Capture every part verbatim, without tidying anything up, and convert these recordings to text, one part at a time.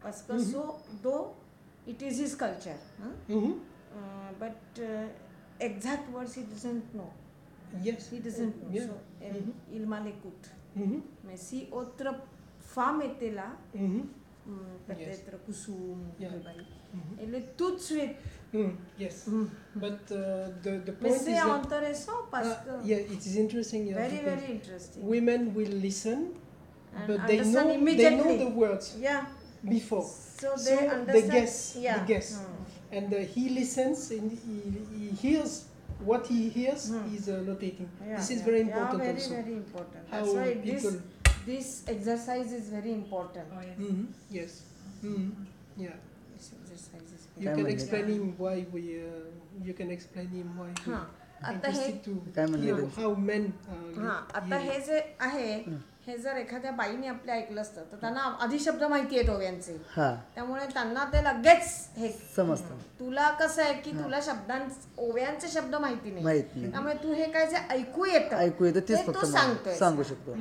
parce que mm-hmm. so though it is his culture, huh? mm-hmm. uh, but uh, exact words he doesn't know. Yes, he doesn't know. Yeah. So el, mm-hmm. il m'écoute. Mm-hmm. Mais si autre femme était là, mm-hmm. mm, peut-être yes. Kusum, yeah. mm-hmm. elle est tout de suite. Mm, yes, mm. but uh, the the point Mais is c'est that intéressant parce uh, que yeah, it is interesting. Yeah, very very interesting. Women will listen, and but they know immediately. they know the words. Yeah. Before. So they so understand. They guess. Yeah. They guess. Mm. And uh, he listens and he, he hears what he hears. Mm. He's uh, notating. Yeah, this is yeah. very important. Yeah, very also. very important. How That's why people this this exercise is very important. Oh, yes. Mm-hmm. Yes. Mm-hmm. Yeah. This exercise is very you can explain yeah. him why we. Uh, you can explain him why. We huh. interested to hear how men. हां आता हे जे आहे हे जर एखाद्या बाईने आपले ऐकलं असतं तर त्यांना आधी शब्द माहिती आहेत ओव्यांचे त्यामुळे त्यांना ते लगेच हे समजतं. तुला कसं आहे की तुला शब्दां ओव्यांचे शब्द माहिती नाही त्यामुळे तू हे काय जे ऐकू येतं ऐकू येतं तेच फक्त सांगू शकतो.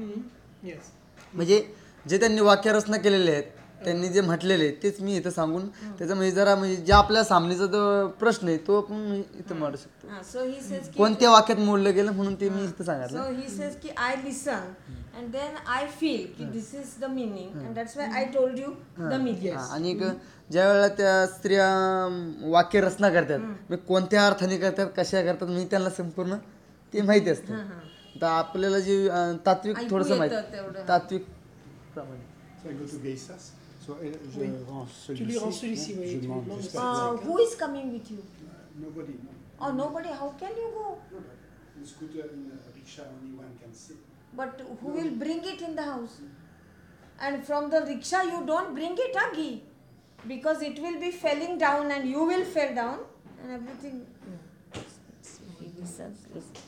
म्हणजे जे त्यांनी वाक्यरचना केलेले आहेत त्यांनी जे म्हटलेले तेच मी इथं सांगून त्याचा म्हणजे जरा म्हणजे जे आपल्या सामनेचा जो प्रश्न आहे तो आपण इथं मांडू शकतो. कोणत्या वाक्यात मोडलं गेलं म्हणून ते मी इथं सांगितलं. सो ही सेज की I listen and then I feel की this is the meaning and that's why I told you the meaning. आणि ज्या वेळेला त्या स्त्रिया वाक्य रचना करतात म्हणजे कोणत्या अर्थाने करतात कशा करतात मी त्यांना संपूर्ण ते माहिती असतं. तर आपल्याला जे तात्विक थोडंसं माहिती तात्विक प्रमाणे. So I go to Geisas. So uh, je oui. rends celui-ci. Tu lui rends celui-ci, oui. Je demande. Uh, who is coming with you? Uh, nobody. No. Oh, nobody. How can you go? No, but in scooter, in a rickshaw, only one can sit. But who will bring it in the house? And from the rickshaw, you don't bring it, Agi, because it will be falling down, and you will fall down, and everything. He listens.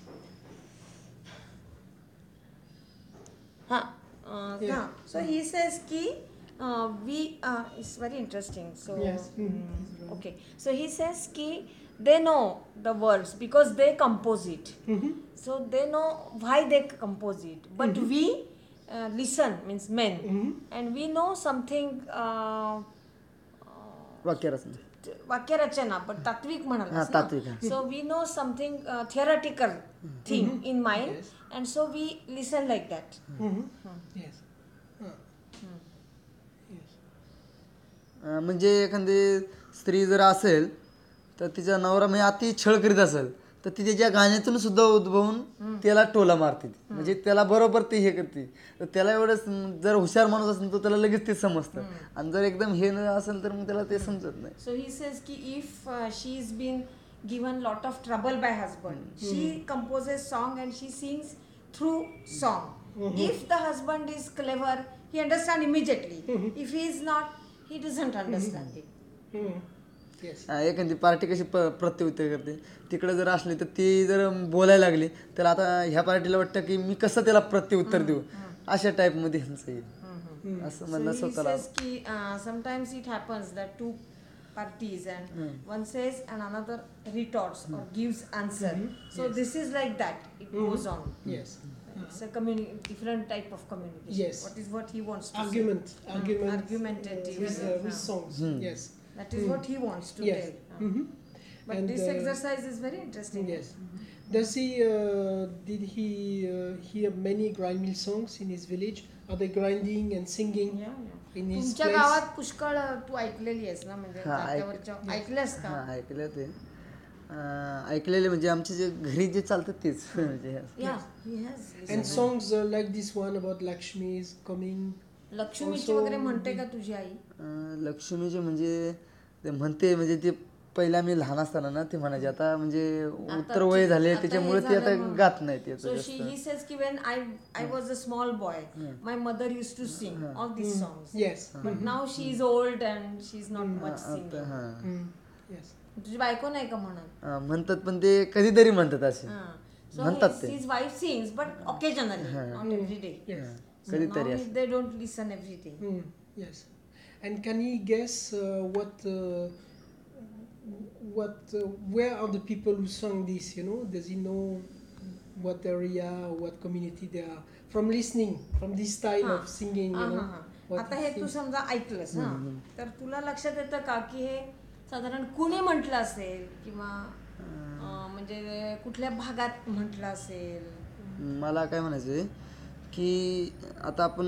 Huh. Uh, yeah. yeah. So he says ki uh, we uh, it's very interesting. So yes. Mm, okay. So he says ki they know the words because they compose it. Mm-hmm. So they know why they compose it. But mm-hmm. we uh, listen means men, mm-hmm. and we know something. Uh, वाक्यरचना. वाक्यरचना but तात्विक म्हणालास ना. So we know something uh, theoretical thing mm-hmm. in mind. Yes. And so we listen like that. Mm-hmm. Hmm. Yes. Uh. Hmm. Yes. म्हणजे एखादी स्त्री जर असेल तर तिचा नवरा म्हणजे अति छळ करीत असेल तर ती त्याच्या गाण्यातून सुद्धा उद्भवून त्याला टोला मारते. म्हणजे त्याला बरोबर ते हे करते. तर त्याला एवढं जर हुशार माणूस असेल तर त्याला लगेच ते समजतं. आणि जर एकदम हे असेल तर मग त्याला ते समजत नाही. सो ही सेज की if she is been given lot of trouble by husband, mm-hmm. she composes song and she sings through song. Mm-hmm. If the husband is clever, he understands immediately. Mm-hmm. If he is not, he doesn't understand it. Mm-hmm. Yes. एखादी party कशी प्रत्युत्तर करते तिकडे जर असली तर ती जर बोलायला लागली तर आता ह्या पार्टीला वाटतं की मी कसं त्याला प्रत्युत्तर देऊ अशा टाईप मध्ये असं म्हणणं स्वतःला. Sometimes it happens that two parties and mm. one says and another retorts mm. or gives answer. Mm-hmm. So yes. this is like that. It mm-hmm. goes on. Yes. It's a communi- different type of communication. Yes. What is what he wants to Argument. say. Argument. Mm. Argumentative. With, uh, with songs. Mm. Yes. That is mm. what he wants to yes. tell. Mm-hmm. But and, this uh, exercise is very interesting. Yes. Mm-hmm. Does he, uh, did he uh, hear many grindmill songs in his village? Are they grinding and singing? Yeah, yeah. तुमच्या गावात पुष्कळ तू ऐकलेली आहेस ना म्हणजे ऐकलंस का? हा ऐकलं ते ऐकलेले म्हणजे आमचे जे घरी जे चालतात तेच म्हणजे. And songs uh, like this one about Lakshmi is coming. लक्ष्मीची वगैरे म्हणते का तुझी आई? लक्ष्मीचे म्हणजे ते म्हणते म्हणजे ते पहिला मी लहान असताना ना ते म्हणायचे आता म्हणजे उत्तर वय झाले त्याच्यामुळे ते आता गात नाही ते. So she he says ki when I I was a small boy my mother used to sing all these songs. Yes. But now she is old and she is not much singing. Yes. तुझी बायको नाही का म्हणत? म्हणतात पण ते कधीतरी म्हणतात असे म्हणतात ते. His wife sings but occasionally not every day. Yes. कधीतरी they don't listen every day. Yes. And can he guess uh, what uh, what uh, where are the people who sang this, you know? Does he know what area or what community they are from listening from this style huh. of singing, you uh-huh. know? what आता he हे तू thinks. समजा ऐकलंस ना तर तुला लक्षात येतं का की हे साधारण कुणी म्हटलं असेल किंवा अं, म्हणजे कुठल्या भागात म्हटलं असेल. मला काय म्हणायचं आहे की आता आपण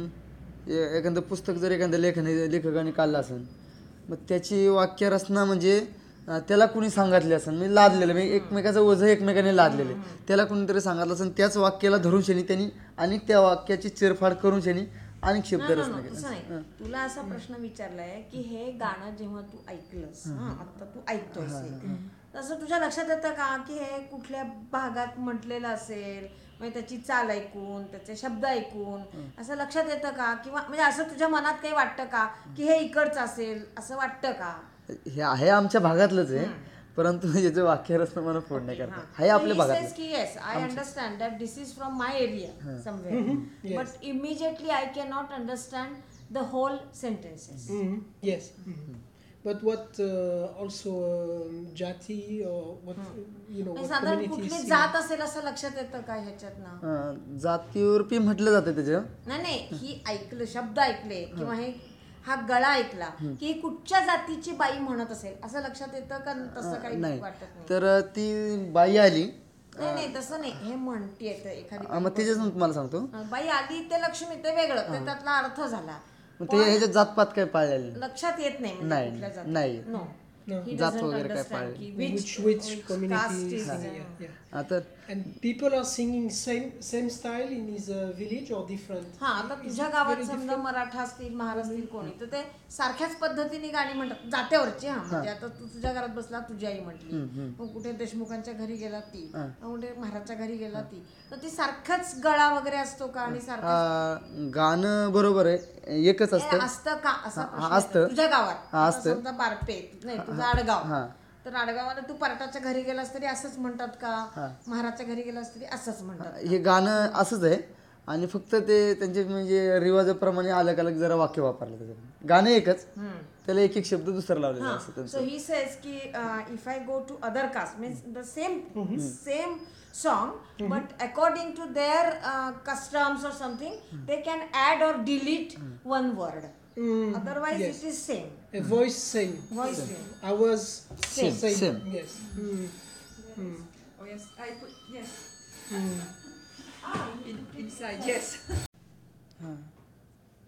ए- एखादं पुस्तक जर एखाद्या लेखने लेखकाने काढलं असेल मग त्याची वाक्यरचना म्हणजे अं, त्याला कुणी सांगितले असेल म्हणजे लादलेलं म्हणजे एकमेकाचं ओझं एकमेकाने लादलेलं आहे. त्याला कुणीतरी सांगितलं असेल त्याच वाक्याला धरून शनी त्यांनी आणि त्या वाक्याची चिरफाड करून शनी अनेक शब्द नाही, रचना नाही, तसं नाही. तुला असा प्रश्न विचारलाय की हे गाणं जेव्हा तू ऐकलंस हा, आता तू ऐकतोयस हे, तसं तुझ्या लक्षात येतं का की हे कुठल्या भागात म्हटलेलं असेल म्हणजे त्याची चाल ऐकून त्याचे शब्द ऐकून असं लक्षात येतं का किंवा म्हणजे असं तुझ्या मनात काही वाटतं का की हे इकडचं असेल असं वाटतं का. हे आहे आमच्या भागातलंच आहे परंतु याचं वाक्यरचना मला फोड नाही करता हे आपल्या भागात की yes I understand that this is from my area somewhere but immediately I can not understand the whole sentences. Mhm. Yes. Mhm. But what uh, also um, jati or what you know what साधारण community कुठली is जात असेल असं लक्षात येतं का ह्याच्यातनं. अं, जातीवरती म्हटलं जातं त्याचं नाही नाही ही ऐकलं शब्द ऐकले किंवा हे हा गळा ऐकला की ही कुठच्या जातीची बाई म्हणत असेल असं लक्षात येतं का तसं काही नाही वाटत नाही. तर ती बाई आली नाही नाही तसं नाही हे म्हणते एखादी अं, मग त्याच्याच तुम्हाला सांगतो बाई आली ते लक्ष्मी ते वेगळं ते त्यातला अर्थ झाला मग ते ह्याच्यात जातपात काय पाळलेलं लक्षात येत नाही म्हणजे नाही, कुठल्या जाती. नाही. No. No. He जात doesn't वगैरे काय understand पाळली. की which which- which which community caste is is, yeah, uh, yeah. आता And people are singing same same style in his uh, village or different. हा आता Is तुझ्या it गावात very समजा different? मराठा असतील महार असतील कोणी तर ते सारख्याच पद्धतीने गाणी म्हणतात जात्यावरची. हा म्हणजे आता तू तुझ्या घरात बसला तुझी आई म्हटली मग कुठे देशमुखांच्या घरी गेला ती मग कुठे महाराजच्या घरी गेला ती तर ती सारखाच गळा वगैरे असतो का आणि सारखं अं, गाणं बरोबर आहे एकच असतं असतं का असा हा, प्रश्न असतं. येतो. तुझ्या गावात हा, आता असतं. समजा बारपे नाही तुझं आडगाव हा. तर आडगावाला तू परटाच्या घरी गेलास तरी असंच म्हणतात का महाराजच्या घरी गेलास तरी असंच म्हणतात. हे गाणं असंच आहे आणि फक्त ते त्यांचे म्हणजे रिवाजाप्रमाणे अलग अलग जरा वाक्य वापरलं त्याच्यात गाणं एकच त्याला एक एक शब्द दुसरं लावलेलं असं त्यांचं. So he says ki uh, if I go to other caste means the same same song but according to their uh, customs or something they can add or delete one word. Mm, Otherwise yes. it is same. A voice same. Voice same. I was Same. same. Same. Yes. Mm. Mm. Oh yes, I put yes. Mm. In, inside yes. हां